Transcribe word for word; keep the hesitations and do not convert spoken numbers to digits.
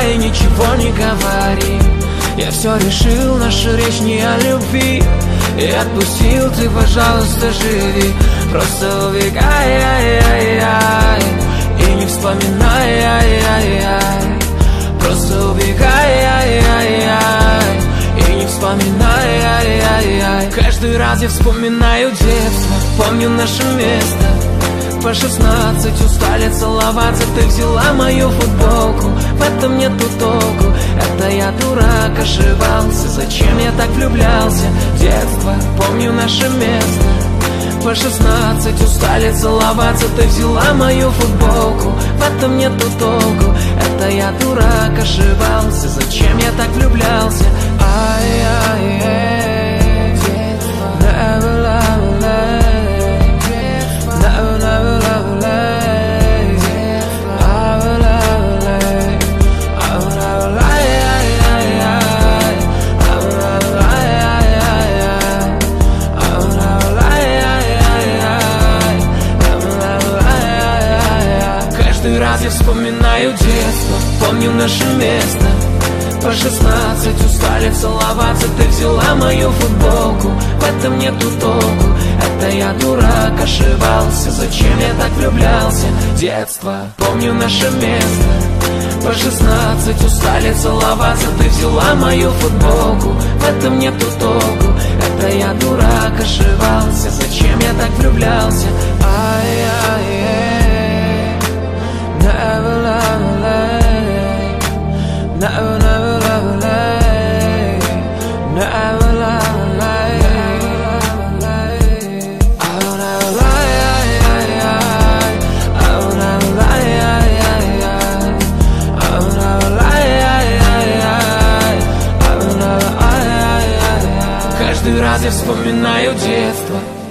и ничего не говори. Я все решил, наша речь не о любви. И отпустил, ты, пожалуйста, живи. Просто убегай, ай, ай, ай, и не вспоминай, ай, ай, ай. Просто убегай, ай, ай, ай, и не вспоминай, ай, ай, ай. Каждый раз я вспоминаю детство, помню наше место. По шестнадцать устали целоваться, ты взяла мою футболку. В этом нету толку, это я дурак, ошибался. Зачем я так влюблялся? Детство, помню наше место. По шестнадцать устали целоваться, ты взяла мою футболку. В этом нету толку, это я дурак, ошибался. Зачем я так влюблялся? Ай-яй-яй. Каждый раз я вспоминаю детство, помню наше место. По шестнадцать устали целоваться, ты взяла мою футболку. В этом нету толку, это я дурак, ошибался. Зачем я так влюблялся? Детство, помню наше место. По шестнадцать устали целоваться, ты взяла мою футболку. В этом нету толку, это я дурак, ошибался. Зачем я так влюблялся? Ай-яй-яй. Never love late, never, never love late, never love late. I will never lie, I will never lie, I will never lie, I will never lie. Каждый раз я вспоминаю детство.